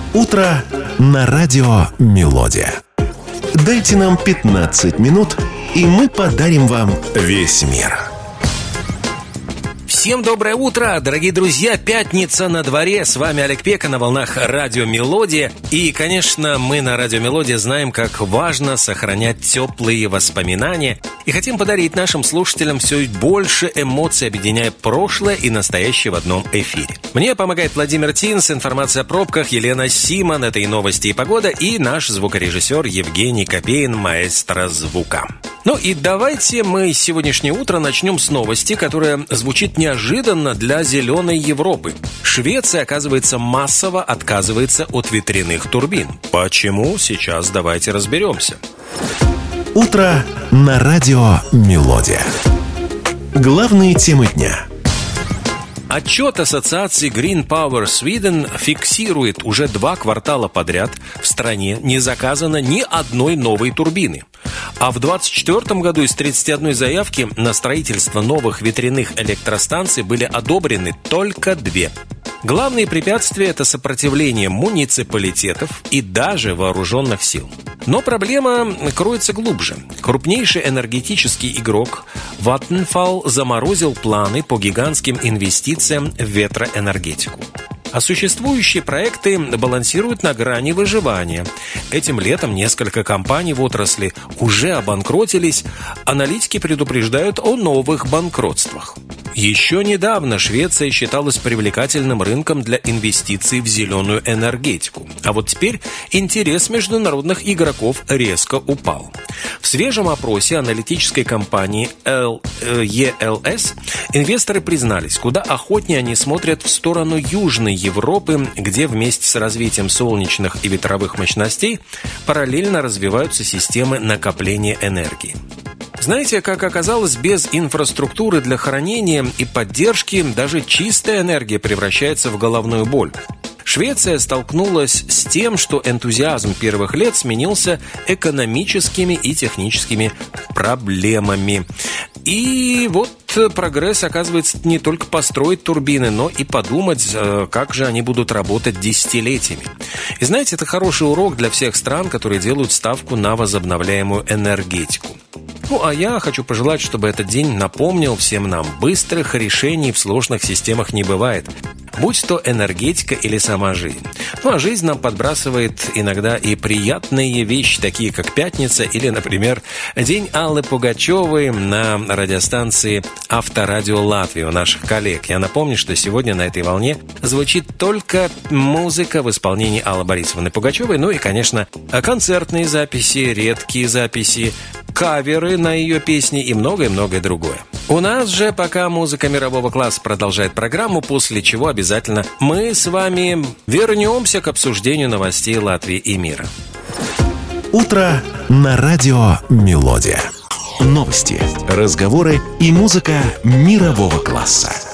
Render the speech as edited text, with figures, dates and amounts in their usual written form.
Утро на радио «Мелодия». Дайте нам 15 минут, и мы подарим вам весь мир. Всем доброе утро, дорогие друзья! Пятница на дворе. С вами Олег Пека на волнах радио «Мелодия». И, конечно, мы на радио «Мелодия» знаем, как важно сохранять теплые воспоминания. И хотим подарить нашим слушателям все больше эмоций, объединяя прошлое и настоящее в одном эфире. Мне помогает Владимир Тинс, информация о пробках, Елена Симон, это и новости, и погода, и наш звукорежиссер Евгений Копейн, маэстро звука. Ну и давайте мы сегодняшнее утро начнем с новости, которая звучит неожиданно для зеленой Европы. Швеция, оказывается, массово отказывается от ветряных турбин. Почему? Сейчас давайте разберемся. Утро на радио «Мелодия». Главные темы дня. Отчет Ассоциации Green Power Sweden фиксирует: уже 2 квартала подряд в стране не заказано ни одной новой турбины. А в 2024 году из 31 заявки на строительство новых ветряных электростанций были одобрены только 2. Главные препятствия – это сопротивление муниципалитетов и даже вооруженных сил. Но проблема кроется глубже. Крупнейший энергетический игрок Vattenfall заморозил планы по гигантским инвестициям в ветроэнергетику. А существующие проекты балансируют на грани выживания. Этим летом несколько компаний в отрасли уже обанкротились. Аналитики предупреждают о новых банкротствах. Еще недавно Швеция считалась привлекательным рынком для инвестиций в зеленую энергетику. А вот теперь интерес международных игроков резко упал. В свежем опросе аналитической компании ELS инвесторы признались, куда охотнее они смотрят в сторону Южной Европы, где вместе с развитием солнечных и ветровых мощностей параллельно развиваются системы накопления энергии. Знаете, как оказалось, без инфраструктуры для хранения и поддержки даже чистая энергия превращается в головную боль. Швеция столкнулась с тем, что энтузиазм первых лет сменился экономическими и техническими проблемами. И вот прогресс, оказывается, не только построить турбины, но и подумать, как же они будут работать десятилетиями. И знаете, это хороший урок для всех стран, которые делают ставку на возобновляемую энергетику. Ну, а я хочу пожелать, чтобы этот день напомнил всем нам: быстрых решений в сложных системах не бывает, будь то энергетика или сама жизнь. Ну, а жизнь нам подбрасывает иногда и приятные вещи, такие как пятница или, например, День Аллы Пугачевой на радиостанции Авторадио Латвии у наших коллег. Я напомню, что сегодня на этой волне звучит только музыка в исполнении Аллы Борисовны Пугачевой, ну и, конечно, концертные записи, редкие записи, каверы на ее песни и многое-многое другое. У нас же пока музыка мирового класса продолжает программу, после чего обязательно мы с вами вернемся к обсуждению новостей Латвии и мира. Утро на радио «Мелодия». Новости, разговоры и музыка мирового класса.